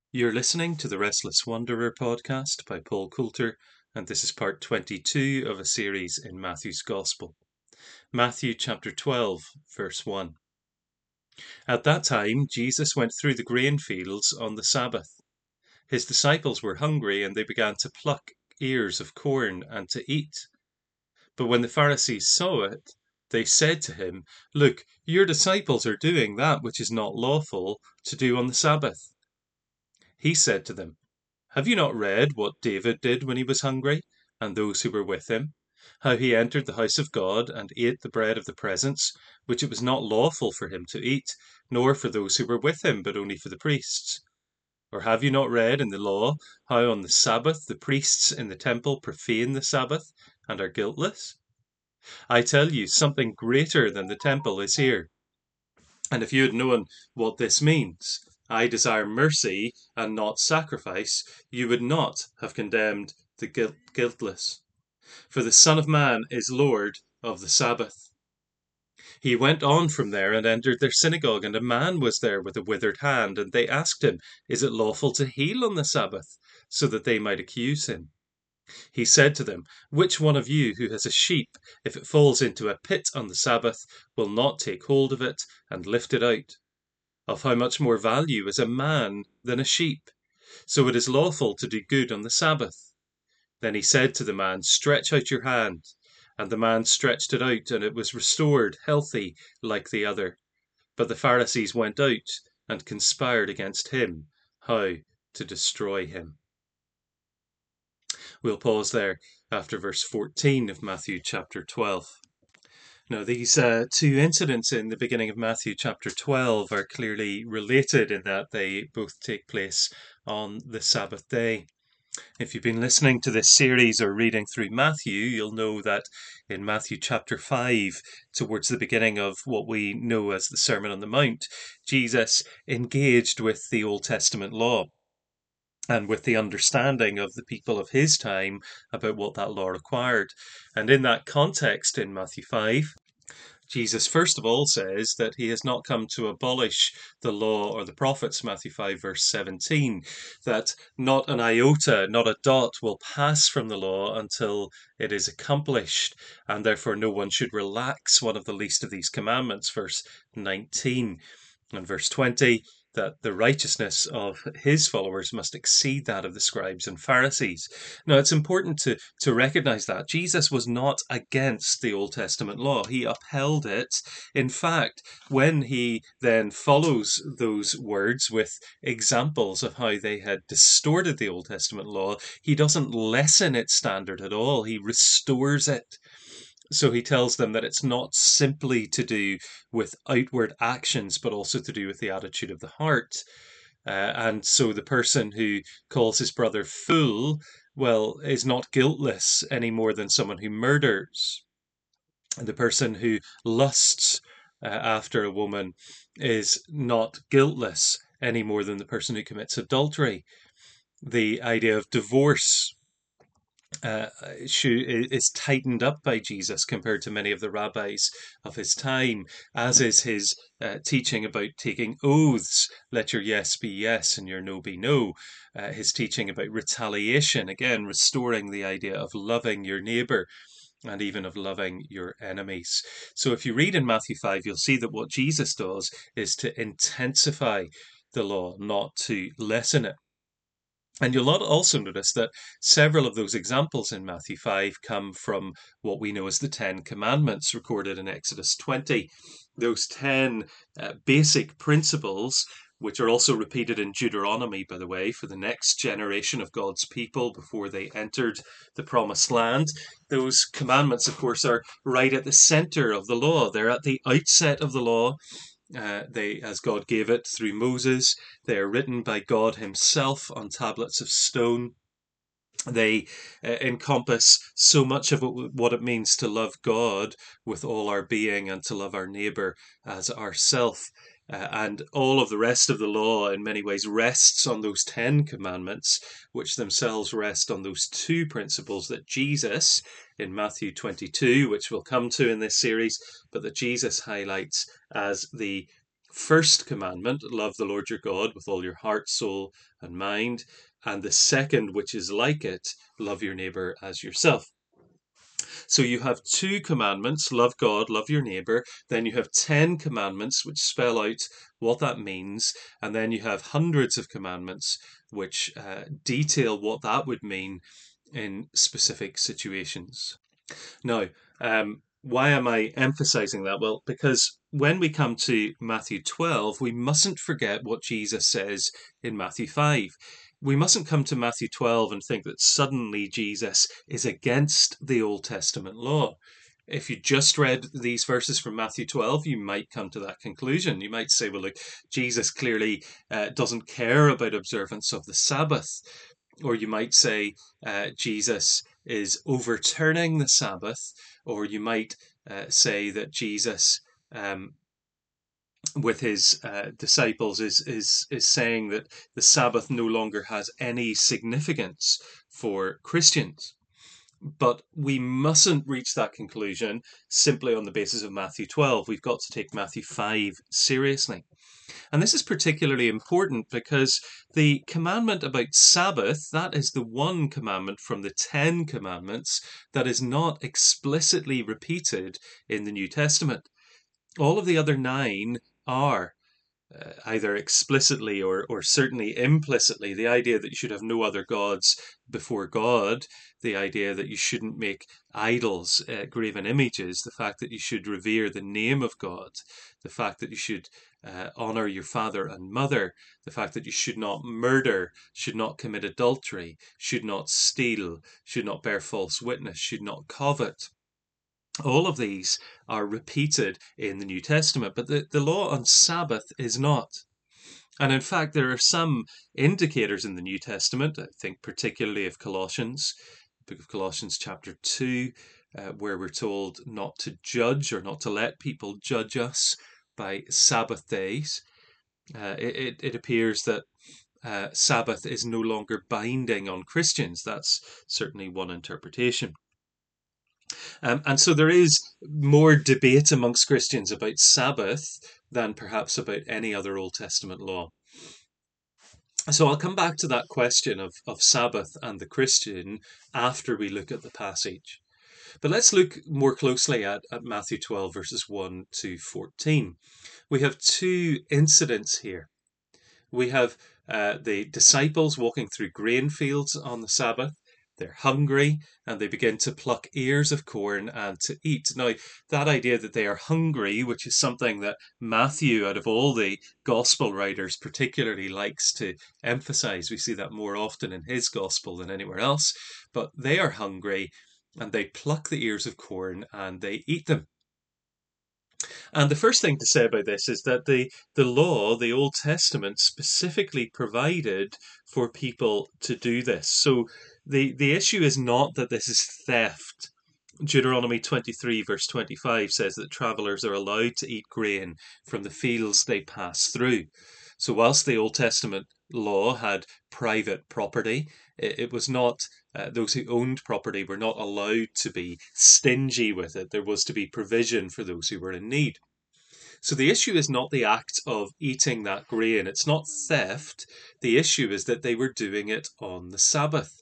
You're listening to the Restless Wanderer podcast by Paul Coulter, and this is part 22 of a series in Matthew's Gospel. Matthew chapter 12, verse 1. At that time, Jesus went through the grain fields on the Sabbath. His disciples were hungry, and they began to pluck ears of corn and to eat. But when the Pharisees saw it, they said to him, "Look, your disciples are doing that which is not lawful to do on the Sabbath." He said to them, "Have you not read what David did when he was hungry, and those who were with him? How he entered the house of God and ate the bread of the presence, which it was not lawful for him to eat, nor for those who were with him, but only for the priests? Or have you not read in the law how on the Sabbath the priests in the temple profane the Sabbath and are guiltless? I tell you, something greater than the temple is here. And if you had known what this means, I desire mercy and not sacrifice, you would not have condemned the guiltless. For the Son of Man is Lord of the Sabbath." He went on from there and entered their synagogue, and a man was there with a withered hand, and they asked him, "Is it lawful to heal on the Sabbath?" so that they might accuse him. He said to them, "Which one of you who has a sheep, if it falls into a pit on the Sabbath, will not take hold of it and lift it out? Of how much more value is a man than a sheep? So it is lawful to do good on the Sabbath." Then he said to the man, "Stretch out your hand." And the man stretched it out, and it was restored, healthy, like the other. But the Pharisees went out and conspired against him, how to destroy him. We'll pause there after verse 14 of Matthew chapter 12. Now, these two incidents in the beginning of Matthew chapter 12 are clearly related in that they both take place on the Sabbath day. If you've been listening to this series or reading through Matthew, you'll know that in Matthew chapter 5, towards the beginning of what we know as the Sermon on the Mount, Jesus engaged with the Old Testament law and with the understanding of the people of his time about what that law required. And in that context, in Matthew 5, Jesus, first of all, says that he has not come to abolish the law or the prophets, Matthew 5, verse 17, that not an iota, not a dot will pass from the law until it is accomplished, and therefore no one should relax one of the least of these commandments, verse 19. And verse 20, that the righteousness of his followers must exceed that of the scribes and Pharisees. Now, it's important to recognize that Jesus was not against the Old Testament law. He upheld it. In fact, when he then follows those words with examples of how they had distorted the Old Testament law, he doesn't lessen its standard at all. He restores it. So he tells them that it's not simply to do with outward actions, but also to do with the attitude of the heart. And so the person who calls his brother fool, well, is not guiltless any more than someone who murders. And the person who lusts after a woman is not guiltless any more than the person who commits adultery. The idea of divorce is tightened up by Jesus compared to many of the rabbis of his time, as is his teaching about taking oaths. Let your yes be yes and your no be no. His teaching about retaliation, again, restoring the idea of loving your neighbor and even of loving your enemies. So if you read in Matthew 5, you'll see that what Jesus does is to intensify the law, not to lessen it. And you'll also notice that several of those examples in Matthew 5 come from what we know as the Ten Commandments recorded in Exodus 20. Those 10 basic principles, which are also repeated in Deuteronomy, by the way, for the next generation of God's people before they entered the Promised Land. Those commandments, of course, are right at the center of the law. They're at the outset of the law. As God gave it through Moses, they are written by God himself on tablets of stone. They encompass so much of what it means to love God with all our being and to love our neighbor as ourself. And all of the rest of the law, in many ways, rests on those 10 commandments, which themselves rest on those two principles that Jesus, in Matthew 22, which we'll come to in this series, but that Jesus highlights as the First commandment, love the Lord your God with all your heart, soul, and mind. And the second, which is like it, love your neighbor as yourself. So you have two commandments, love God, love your neighbor. Then you have 10 commandments, which spell out what that means. And then you have hundreds of commandments, which detail what that would mean in specific situations. Now, why am I emphasizing that? Well, because when we come to Matthew 12, we mustn't forget what Jesus says in Matthew 5. We mustn't come to Matthew 12 and think that suddenly Jesus is against the Old Testament law. If you just read these verses from Matthew 12, you might come to that conclusion. You might say, well, look, Jesus clearly doesn't care about observance of the Sabbath. Or you might say Jesus is overturning the Sabbath, or you might say that Jesus, with his disciples, is saying that the Sabbath no longer has any significance for Christians. But we mustn't reach that conclusion simply on the basis of Matthew 12. We've got to take Matthew 5 seriously. And this is particularly important because the commandment about Sabbath, that is the one commandment from the 10 commandments that is not explicitly repeated in the New Testament. All of the other 9 are. Either explicitly or certainly implicitly, the idea that you should have no other gods before God, the idea that you shouldn't make idols, graven images, the fact that you should revere the name of God, the fact that you should honor your father and mother, the fact that you should not murder, should not commit adultery, should not steal, should not bear false witness, should not covet. All of these are repeated in the New Testament, but the law on Sabbath is not. And in fact, there are some indicators in the New Testament, I think particularly of Colossians, book of Colossians chapter 2, where we're told not to judge or not to let people judge us by Sabbath days. It appears that Sabbath is no longer binding on Christians. That's certainly one interpretation. And so there is more debate amongst Christians about Sabbath than perhaps about any other Old Testament law. So I'll come back to that question of Sabbath and the Christian after we look at the passage. But let's look more closely at Matthew 12, verses 1 to 14. We have two incidents here. We have the disciples walking through grain fields on the Sabbath. They're hungry and they begin to pluck ears of corn and to eat. Now, that idea that they are hungry, which is something that Matthew, out of all the gospel writers, particularly likes to emphasize. We see that more often in his gospel than anywhere else. But they are hungry and they pluck the ears of corn and they eat them. And the first thing to say about this is that the law, the Old Testament, specifically provided for people to do this. So the issue is not that this is theft. Deuteronomy 23, verse 25 says that travelers are allowed to eat grain from the fields they pass through. So whilst the Old Testament law had private property, it was not, those who owned property were not allowed to be stingy with it. There was to be provision for those who were in need. So the issue is not the act of eating that grain. It's not theft. The issue is that they were doing it on the Sabbath.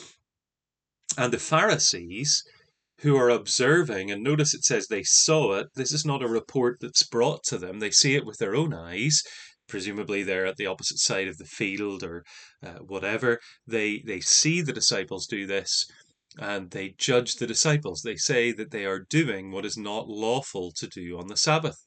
And the Pharisees, who are observing, and notice it says they saw it. This is not a report that's brought to them. They see it with their own eyes. Presumably they're at the opposite side of the field or whatever. They see the disciples do this and they judge the disciples. They say that they are doing what is not lawful to do on the Sabbath.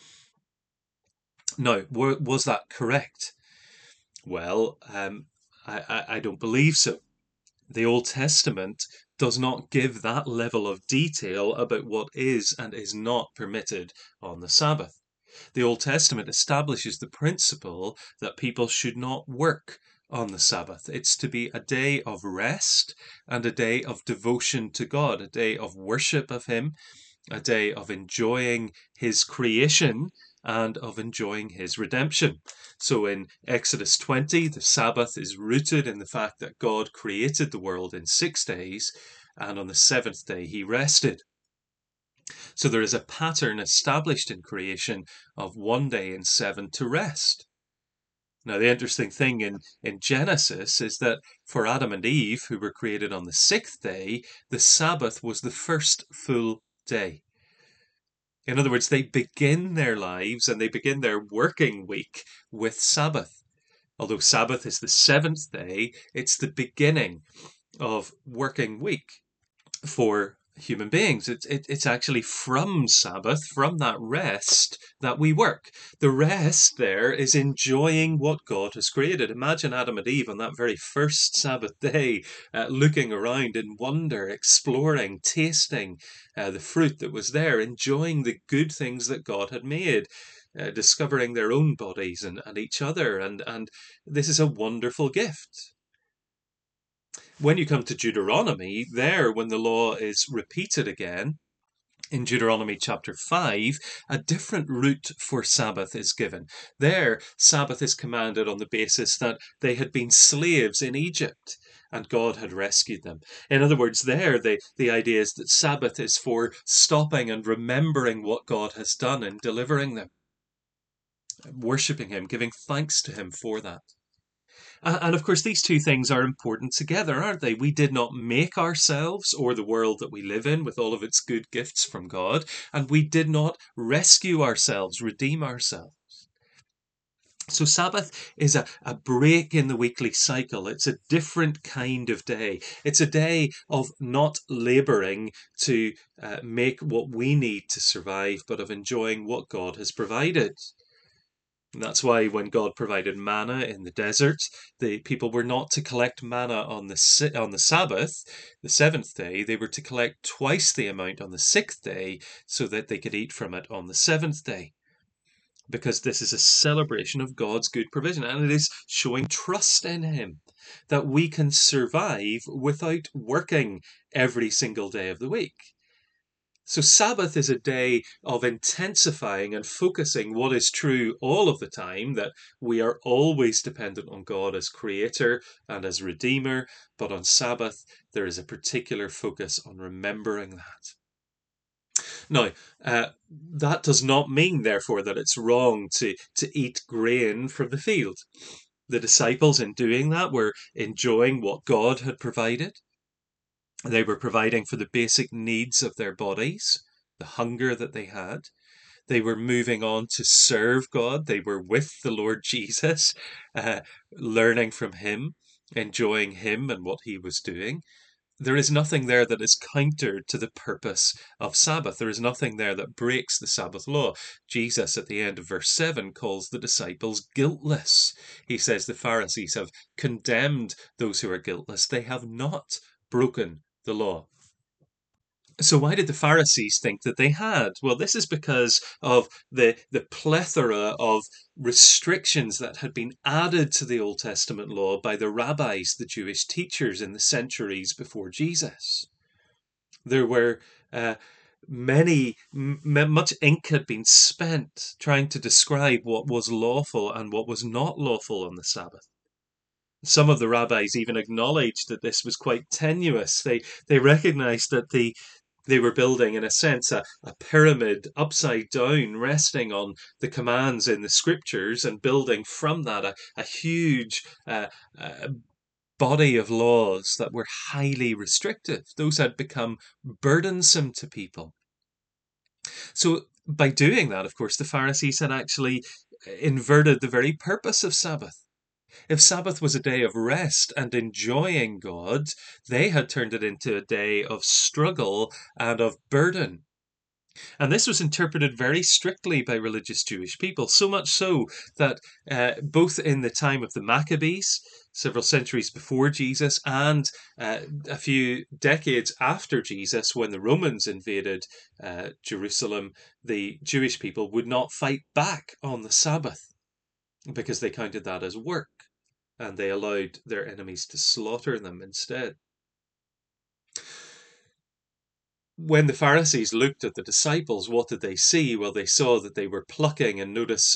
Now, was that correct? Well, I don't believe so. The Old Testament does not give that level of detail about what is and is not permitted on the Sabbath. The Old Testament establishes the principle that people should not work on the Sabbath. It's to be a day of rest and a day of devotion to God, a day of worship of Him, a day of enjoying His creation and of enjoying His redemption. So in Exodus 20, the Sabbath is rooted in the fact that God created the world in 6 days, and on the seventh day He rested. So there is a pattern established in creation of one day in seven to rest. Now, the interesting thing in Genesis is that for Adam and Eve, who were created on the sixth day, the Sabbath was the first full day. In other words, they begin their lives and they begin their working week with Sabbath. Although Sabbath is the seventh day, it's the beginning of working week for human beings. It's actually from Sabbath, from that rest, that we work. The rest there is enjoying what God has created. Imagine Adam and Eve on that very first Sabbath day, looking around in wonder, exploring, tasting the fruit that was there, enjoying the good things that God had made. Discovering their own bodies and each other, and this is a wonderful gift. When you come to Deuteronomy, there, when the law is repeated again, in Deuteronomy chapter 5, a different route for Sabbath is given. There, Sabbath is commanded on the basis that they had been slaves in Egypt and God had rescued them. In other words, there, the idea is that Sabbath is for stopping and remembering what God has done in delivering them, worshipping Him, giving thanks to Him for that. And of course, these two things are important together, aren't they? We did not make ourselves or the world that we live in with all of its good gifts from God, and we did not rescue ourselves, redeem ourselves. So Sabbath is a break in the weekly cycle. It's a different kind of day. It's a day of not laboring to make what we need to survive, but of enjoying what God has provided. And that's why when God provided manna in the desert, the people were not to collect manna on the Sabbath, the seventh day. They were to collect twice the amount on the sixth day so that they could eat from it on the seventh day. Because this is a celebration of God's good provision, and it is showing trust in Him that we can survive without working every single day of the week. So Sabbath is a day of intensifying and focusing what is true all of the time, that we are always dependent on God as creator and as redeemer, but on Sabbath there is a particular focus on remembering that. Now, that does not mean, therefore, that it's wrong to eat grain from the field. The disciples, in doing that, were enjoying what God had provided. They were providing for the basic needs of their bodies, the hunger that they had. They were moving on to serve God. They were with the Lord Jesus, learning from Him, enjoying Him and what He was doing. There is nothing there that is counter to the purpose of Sabbath. There is nothing there that breaks the Sabbath law. Jesus, at the end of verse 7, calls the disciples guiltless. He says the Pharisees have condemned those who are guiltless. They have not broken the law. So why did the Pharisees think that they had? Well, this is because of the plethora of restrictions that had been added to the Old Testament law by the rabbis, the Jewish teachers in the centuries before Jesus. There were much ink had been spent trying to describe what was lawful and what was not lawful on the Sabbath. Some of the rabbis even acknowledged that this was quite tenuous. They recognized that they were building, in a sense, a pyramid upside down, resting on the commands in the scriptures and building from that a huge body of laws that were highly restrictive. Those had become burdensome to people. So by doing that, of course, the Pharisees had actually inverted the very purpose of Sabbath. If Sabbath was a day of rest and enjoying God, they had turned it into a day of struggle and of burden. And this was interpreted very strictly by religious Jewish people, so much so that both in the time of the Maccabees, several centuries before Jesus, and a few decades after Jesus, when the Romans invaded Jerusalem, the Jewish people would not fight back on the Sabbath because they counted that as work, and they allowed their enemies to slaughter them instead. When the Pharisees looked at the disciples, what did they see? Well, they saw that they were plucking, and notice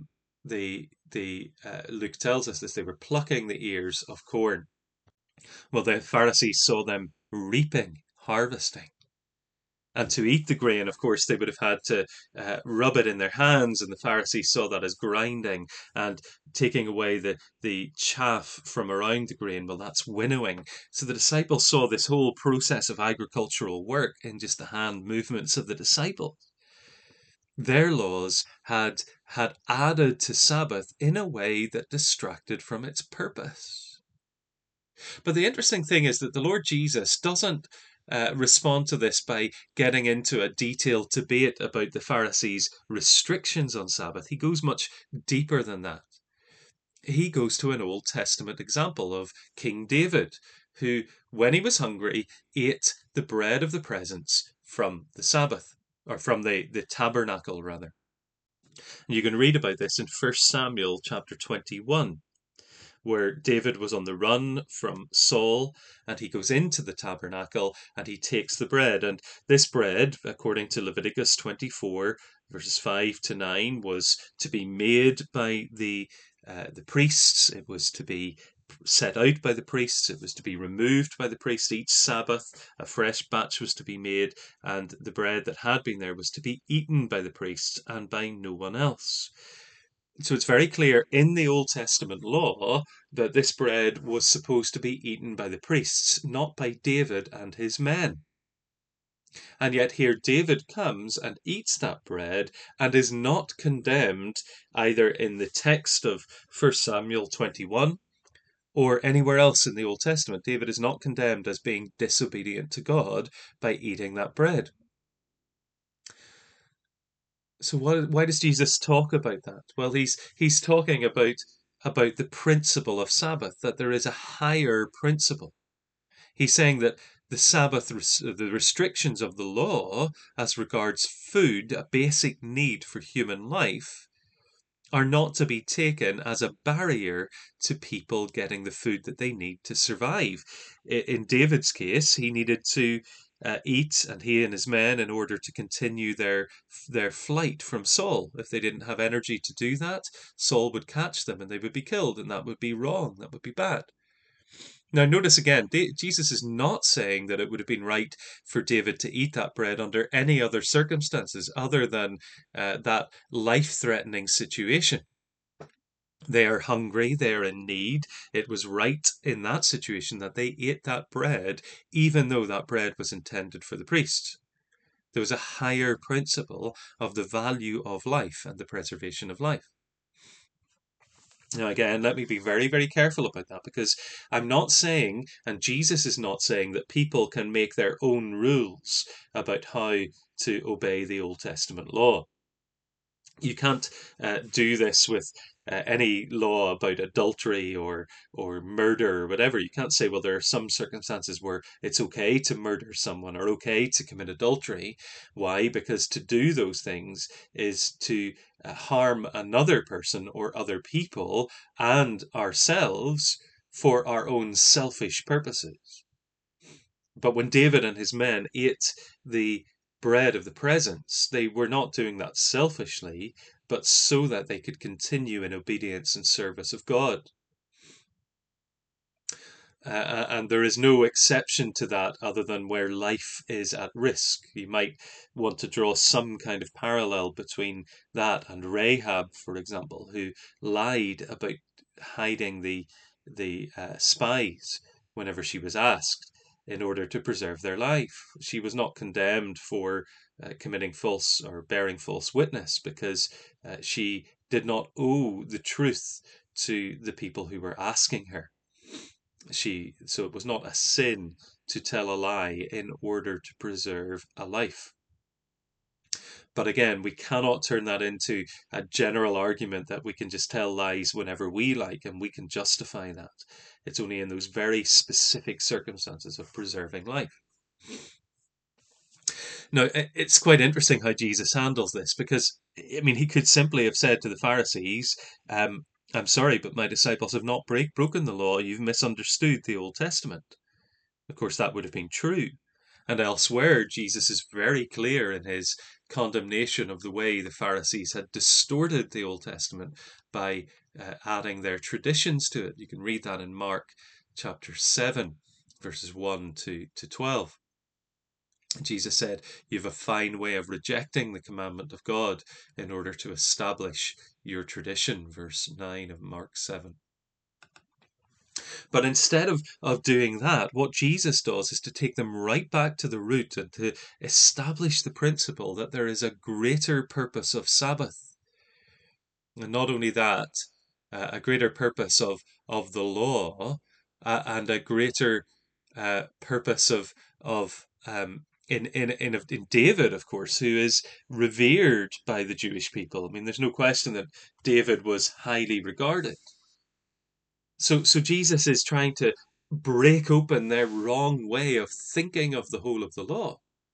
Luke tells us this, they were plucking the ears of corn. Well, the Pharisees saw them reaping, harvesting. And to eat the grain, of course, they would have had to rub it in their hands, and the Pharisees saw that as grinding and taking away the chaff from around the grain. Well, that's winnowing. So the disciples saw this whole process of agricultural work in just the hand movements of the disciples. Their laws had added to Sabbath in a way that distracted from its purpose. But the interesting thing is that the Lord Jesus doesn't respond to this by getting into a detailed debate about the Pharisees' restrictions on Sabbath. He goes much deeper than that. He goes to an Old Testament example of King David, who, when he was hungry, ate the bread of the presence from the Sabbath, or from the tabernacle, rather. And you can read about this in 1 Samuel chapter 21, where David was on the run from Saul, and he goes into the tabernacle and he takes the bread. And this bread, according to Leviticus 24, verses 5 to 9, was to be made by the priests. It was to be set out by the priests. It was to be removed by the priest each Sabbath. A fresh batch was to be made, and the bread that had been there was to be eaten by the priests and by no one else. So it's very clear in the Old Testament law that this bread was supposed to be eaten by the priests, not by David and his men. And yet here David comes and eats that bread and is not condemned either in the text of 1 Samuel 21 or anywhere else in the Old Testament. David is not condemned as being disobedient to God by eating that bread. So why does Jesus talk about that? Well, he's talking about the principle of Sabbath, that there is a higher principle. He's saying that the Sabbath, the restrictions of the law as regards food, a basic need for human life, are not to be taken as a barrier to people getting the food that they need to survive. In David's case, he needed to eat, and he and his men, in order to continue their flight from Saul. If they didn't have energy to do that, Saul would catch them and they would be killed, and that would be wrong. That would be bad. Now, notice again, Jesus is not saying that it would have been right for David to eat that bread under any other circumstances other than that life-threatening situation. They are hungry, they are in need. It was right in that situation that they ate that bread, even though that bread was intended for the priests. There was a higher principle of the value of life and the preservation of life. Now, again, let me be very, very careful about that, because I'm not saying, and Jesus is not saying, that people can make their own rules about how to obey the Old Testament law. You can't do this with any law about adultery or murder or whatever. You can't say, well, there are some circumstances where it's okay to murder someone or okay to commit adultery. Why? Because to do those things is to harm another person or other people and ourselves for our own selfish purposes. But when David and his men ate the bread of the presence, they were not doing that selfishly, but so that they could continue in obedience and service of God. And there is no exception to that other than where life is at risk. You might want to draw some kind of parallel between that and Rahab, for example, who lied about hiding the spies whenever she was asked, in order to preserve their life. She was not condemned for committing false or bearing false witness, because she did not owe the truth to the people who were asking her. So it was not a sin to tell a lie in order to preserve a life. But again, we cannot turn that into a general argument that we can just tell lies whenever we like and we can justify that. It's only in those very specific circumstances of preserving life. Now, it's quite interesting how Jesus handles this, because, I mean, he could simply have said to the Pharisees, I'm sorry, but my disciples have not broken the law. You've misunderstood the Old Testament. Of course, that would have been true. And elsewhere, Jesus is very clear in his condemnation of the way the Pharisees had distorted the Old Testament by adding their traditions to it. You can read that in Mark chapter 7, verses 1 to 12. Jesus said, "You have a fine way of rejecting the commandment of God in order to establish your tradition," verse 9 of Mark 7. But instead of doing that, what Jesus does is to take them right back to the root and to establish the principle that there is a greater purpose of Sabbath. And not only that, a greater purpose of the law, and a greater purpose of in David, of course, who is revered by the Jewish people. I mean, there's no question that David was highly regarded. So Jesus is trying to break open their wrong way of thinking of the whole of the law.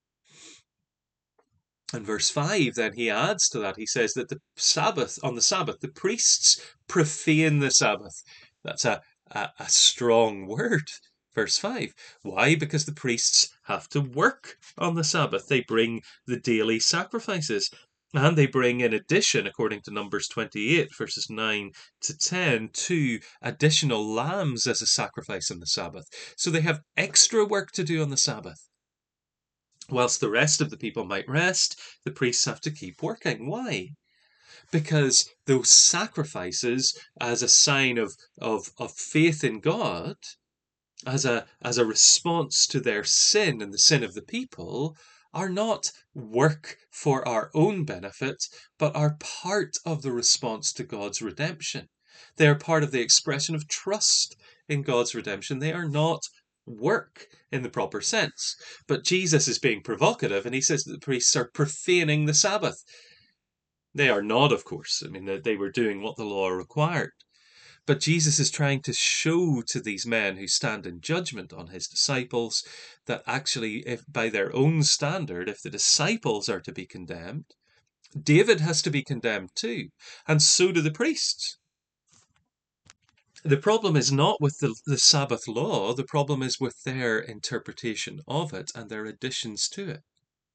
And verse 5, then he adds to that, he says that on the Sabbath, the priests profane the Sabbath. That's a strong word. Verse 5. Why? Because the priests have to work on the Sabbath. They bring the daily sacrifices. And they bring, in addition, according to Numbers 28, verses 9 to 10, 2 additional lambs as a sacrifice on the Sabbath. So they have extra work to do on the Sabbath. Whilst the rest of the people might rest, the priests have to keep working. Why? Because those sacrifices, as a sign of faith in God, as a response to their sin and the sin of the people, are not work for our own benefit, but are part of the response to God's redemption. They are part of the expression of trust in God's redemption. They are not work in the proper sense. But Jesus is being provocative, and he says that the priests are profaning the Sabbath. They are not, of course. I mean, they were doing what the law required. But Jesus is trying to show to these men who stand in judgment on his disciples that actually, if by their own standard, if the disciples are to be condemned, David has to be condemned too, and so do the priests. The problem is not with the Sabbath law, the problem is with their interpretation of it and their additions to it.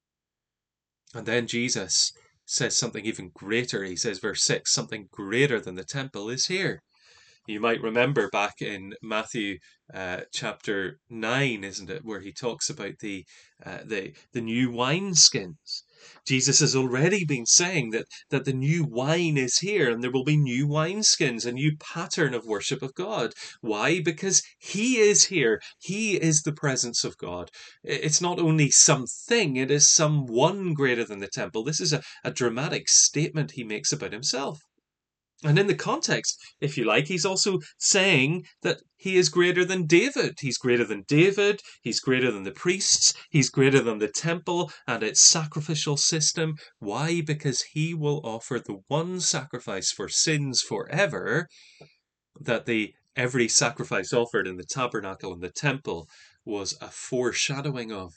And then Jesus says something even greater. He says, verse 6, something greater than the temple is here. You might remember back in Matthew chapter 9, isn't it, where he talks about the new wineskins. Jesus has already been saying that the new wine is here and there will be new wineskins, a new pattern of worship of God. Why? Because he is here. He is the presence of God. It's not only something, it is someone greater than the temple. This is a dramatic statement he makes about himself. And in the context, if you like, he's also saying that he is greater than David. He's greater than David. He's greater than the priests. He's greater than the temple and its sacrificial system. Why? Because he will offer the one sacrifice for sins forever that every sacrifice offered in the tabernacle and the temple was a foreshadowing of.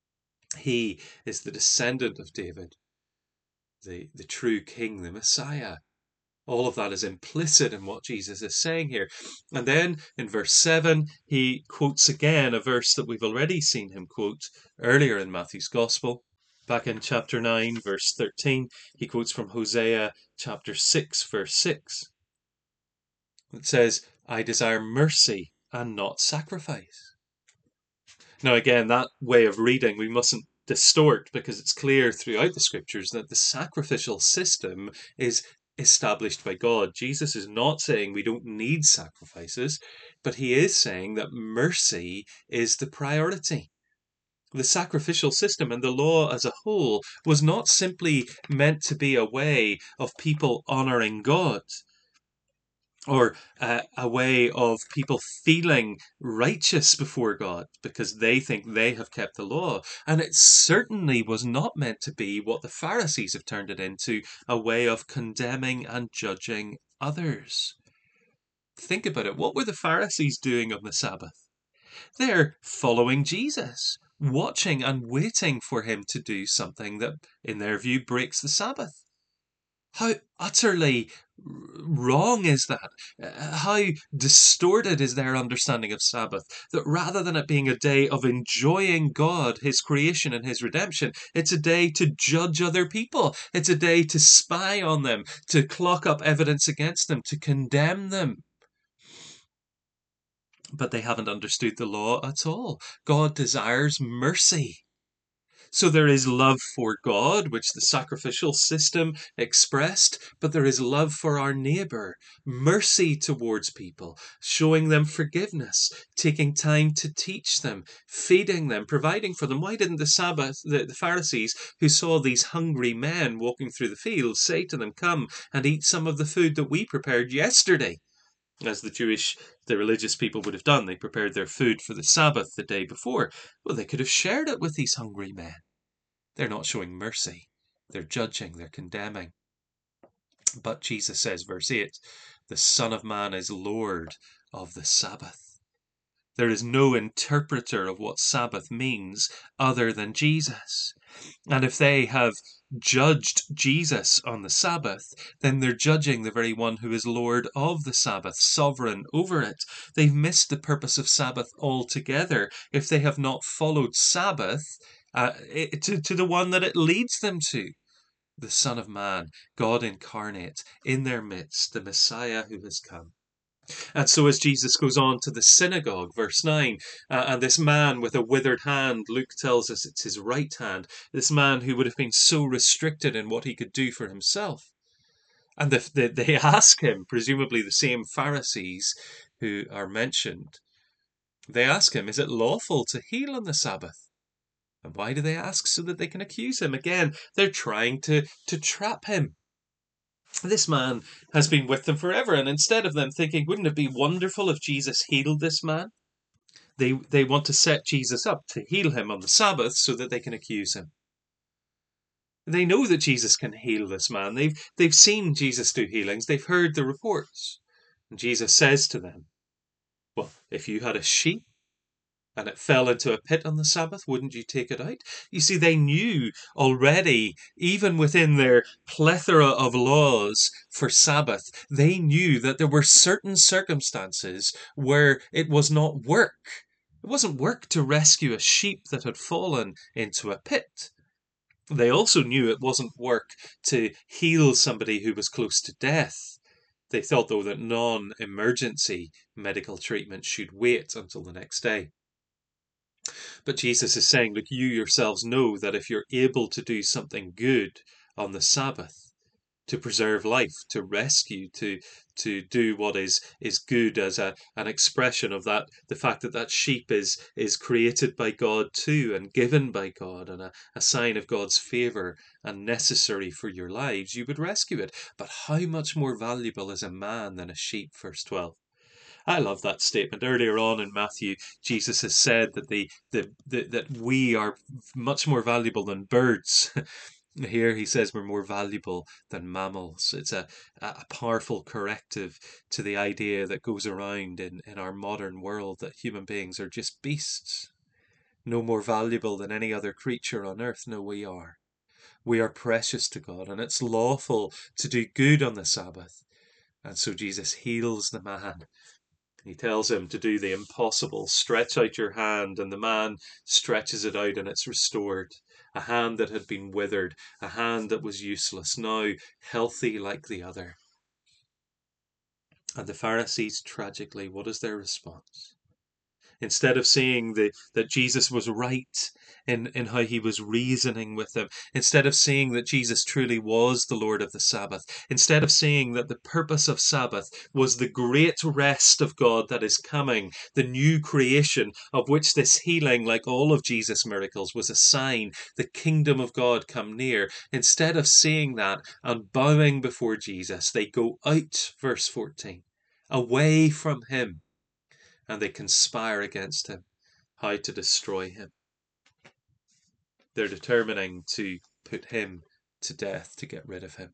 He is the descendant of David, the true king, the Messiah. All of that is implicit in what Jesus is saying here. And then in verse 7, he quotes again a verse that we've already seen him quote earlier in Matthew's Gospel. Back in chapter 9, verse 13, he quotes from Hosea chapter 6, verse 6. It says, "I desire mercy and not sacrifice." Now again, that way of reading we mustn't distort, because it's clear throughout the scriptures that the sacrificial system is established by God. Jesus is not saying we don't need sacrifices, but he is saying that mercy is the priority. The sacrificial system and the law as a whole was not simply meant to be a way of people honoring God, or a way of people feeling righteous before God because they think they have kept the law. And it certainly was not meant to be what the Pharisees have turned it into, a way of condemning and judging others. Think about it. What were the Pharisees doing on the Sabbath? They're following Jesus, watching and waiting for him to do something that, in their view, breaks the Sabbath. How utterly wrong is that? How distorted is their understanding of Sabbath? That rather than it being a day of enjoying God, his creation and his redemption, it's a day to judge other people. It's a day to spy on them, to clock up evidence against them, to condemn them. But they haven't understood the law at all. God desires mercy. So there is love for God, which the sacrificial system expressed, but there is love for our neighbor, mercy towards people, showing them forgiveness, taking time to teach them, feeding them, providing for them. Why didn't the Pharisees, who saw these hungry men walking through the fields, say to them, "Come and eat some of the food that we prepared yesterday"? As the religious people would have done. They prepared their food for the Sabbath the day before. Well, they could have shared it with these hungry men. They're not showing mercy. They're judging, they're condemning. But Jesus says, verse 8, the Son of Man is Lord of the Sabbath. There is no interpreter of what Sabbath means other than Jesus. And if they have judged Jesus on the Sabbath, then they're judging the very one who is Lord of the Sabbath, sovereign over it. They've missed the purpose of Sabbath altogether if they have not followed Sabbath to the one that it leads them to. The Son of Man, God incarnate, in their midst, the Messiah who has come. And so as Jesus goes on to the synagogue, verse 9, and this man with a withered hand, Luke tells us it's his right hand, this man who would have been so restricted in what he could do for himself. And they ask him, presumably the same Pharisees who are mentioned, they ask him, is it lawful to heal on the Sabbath? And why do they ask? So that they can accuse him. Again, they're trying to trap him. This man has been with them forever, and instead of them thinking, wouldn't it be wonderful if Jesus healed this man? They want to set Jesus up to heal him on the Sabbath so that they can accuse him. They know that Jesus can heal this man. They've seen Jesus do healings. They've heard the reports. And Jesus says to them, well, if you had a sheep and it fell into a pit on the Sabbath, wouldn't you take it out? You see, they knew already, even within their plethora of laws for Sabbath, they knew that there were certain circumstances where it was not work. It wasn't work to rescue a sheep that had fallen into a pit. They also knew it wasn't work to heal somebody who was close to death. They thought, though, that non-emergency medical treatment should wait until the next day. But Jesus is saying, look, you yourselves know that if you're able to do something good on the Sabbath, to preserve life, to rescue, to do what is good as an expression of that, the fact that that sheep is created by God too and given by God and a sign of God's favour and necessary for your lives, you would rescue it. But how much more valuable is a man than a sheep? Verse 12. I love that statement. Earlier on in Matthew, Jesus has said that that we are much more valuable than birds. Here he says we're more valuable than mammals. It's a powerful corrective to the idea that goes around in our modern world that human beings are just beasts. No more valuable than any other creature on earth. No, we are. We are precious to God, and it's lawful to do good on the Sabbath. And so Jesus heals the man. He tells him to do the impossible. Stretch out your hand, and the man stretches it out, and it's restored. A hand that had been withered, a hand that was useless, now healthy like the other. And the Pharisees, tragically, what is their response? Instead of seeing that Jesus was right in how he was reasoning with them, instead of seeing that Jesus truly was the Lord of the Sabbath, instead of seeing that the purpose of Sabbath was the great rest of God that is coming, the new creation of which this healing, like all of Jesus' miracles, was a sign, the kingdom of God come near. Instead of seeing that and bowing before Jesus, they go out, verse 14, away from him. And they conspire against him, how to destroy him. They're determining to put him to death, to get rid of him.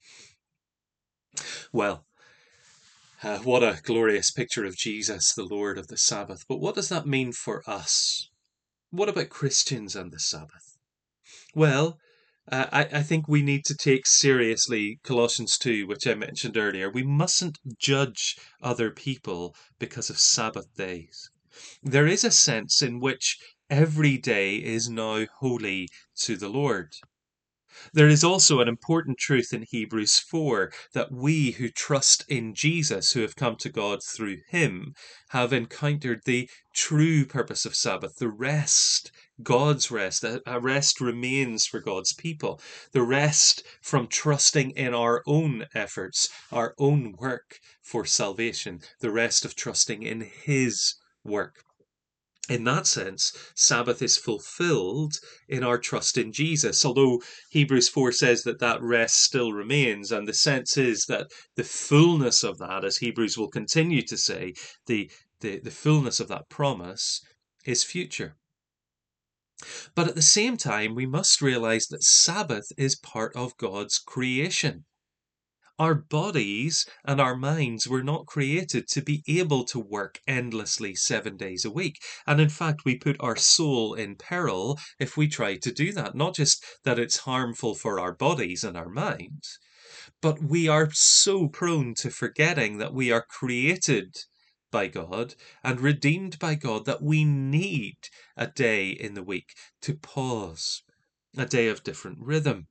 Well, what a glorious picture of Jesus, the Lord of the Sabbath. But what does that mean for us? What about Christians and the Sabbath? Well, I think we need to take seriously Colossians 2, which I mentioned earlier. We mustn't judge other people because of Sabbath days. There is a sense in which every day is now holy to the Lord. There is also an important truth in Hebrews 4 that we who trust in Jesus, who have come to God through him, have encountered the true purpose of Sabbath, the rest God's rest. A rest remains for God's people. The rest from trusting in our own efforts, our own work for salvation. The rest of trusting in His work. In that sense, Sabbath is fulfilled in our trust in Jesus, although Hebrews 4 says that that rest still remains, and the sense is that the fullness of that, as Hebrews will continue to say, the fullness of that promise is future. But at the same time, we must realize that Sabbath is part of God's creation. Our bodies and our minds were not created to be able to work endlessly 7 days a week. And in fact, we put our soul in peril if we try to do that. Not just that it's harmful for our bodies and our minds, but we are so prone to forgetting that we are created by God and redeemed by God that we need a day in the week to pause, a day of different rhythm.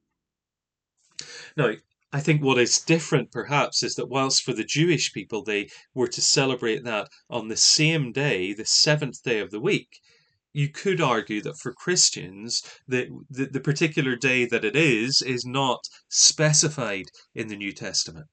Now, I think what is different perhaps is that whilst for the Jewish people they were to celebrate that on the same day, the seventh day of the week, you could argue that for Christians, the particular day that it is not specified in the New Testament.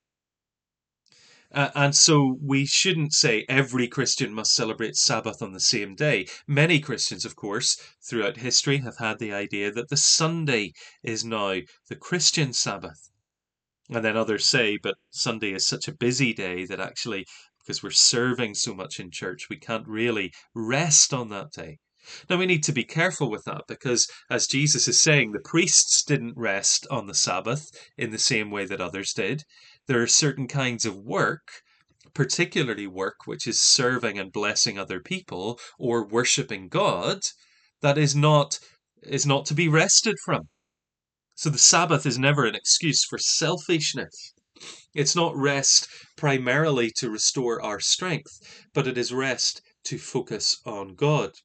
And so we shouldn't say every Christian must celebrate Sabbath on the same day. Many Christians, of course, throughout history have had the idea that the Sunday is now the Christian Sabbath. And then others say, but Sunday is such a busy day that actually, because we're serving so much in church, we can't really rest on that day. Now, we need to be careful with that because, as Jesus is saying, the priests didn't rest on the Sabbath in the same way that others did. There are certain kinds of work, particularly work which is serving and blessing other people or worshipping God, that is not to be rested from. So the Sabbath is never an excuse for selfishness. It's not rest primarily to restore our strength, but it is rest to focus on God.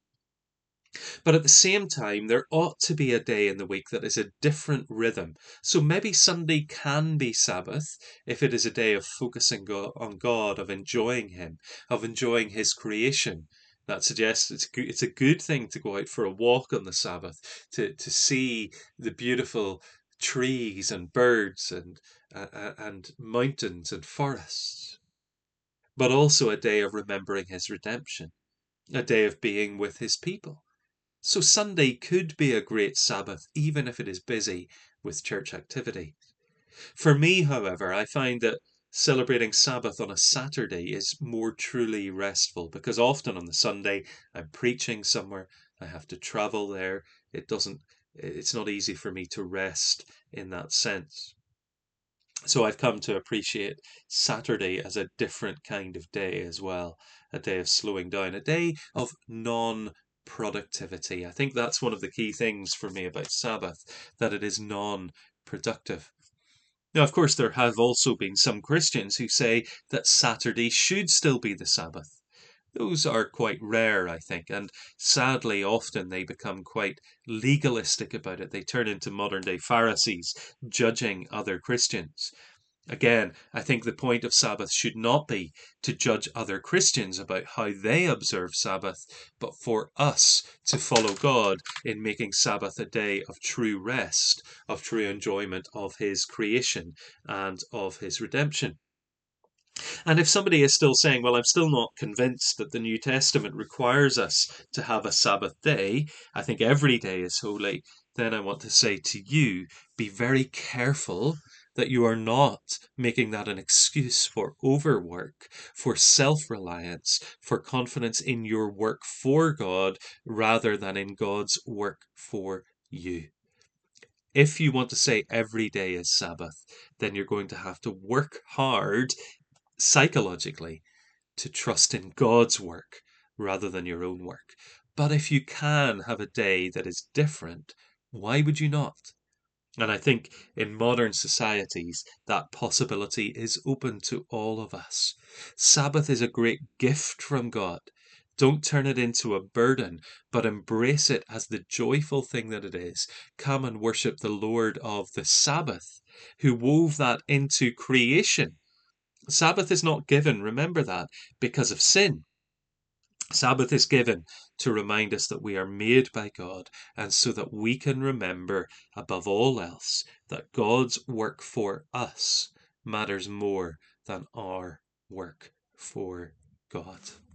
But at the same time, there ought to be a day in the week that is a different rhythm. So maybe Sunday can be Sabbath if it is a day of focusing on God, of enjoying Him, of enjoying His creation. That suggests it's a good thing to go out for a walk on the Sabbath, to see the beautiful trees and birds and mountains and forests. But also a day of remembering His redemption, a day of being with His people. So Sunday could be a great Sabbath, even if it is busy with church activity. For me, however, I find that celebrating Sabbath on a Saturday is more truly restful because often on the Sunday I'm preaching somewhere, I have to travel there. It's not easy for me to rest in that sense. So I've come to appreciate Saturday as a different kind of day as well, a day of slowing down, a day of non-productivity. I think that's one of the key things for me about Sabbath, that it is non-productive. Now, of course, there have also been some Christians who say that Saturday should still be the Sabbath. Those are quite rare, I think, and sadly, often they become quite legalistic about it. They turn into modern day Pharisees, judging other Christians. Again, I think the point of Sabbath should not be to judge other Christians about how they observe Sabbath, but for us to follow God in making Sabbath a day of true rest, of true enjoyment of His creation and of His redemption. And if somebody is still saying, well, I'm still not convinced that the New Testament requires us to have a Sabbath day, I think every day is holy, then I want to say to you, be very careful that you are not making that an excuse for overwork, for self-reliance, for confidence in your work for God rather than in God's work for you. If you want to say every day is Sabbath, then you're going to have to work hard psychologically to trust in God's work rather than your own work. But if you can have a day that is different, why would you not? And I think in modern societies, that possibility is open to all of us. Sabbath is a great gift from God. Don't turn it into a burden, but embrace it as the joyful thing that it is. Come and worship the Lord of the Sabbath, who wove that into creation. Sabbath is not given, remember that, because of sin. Sabbath is given to remind us that we are made by God, and so that we can remember, above all else, that God's work for us matters more than our work for God.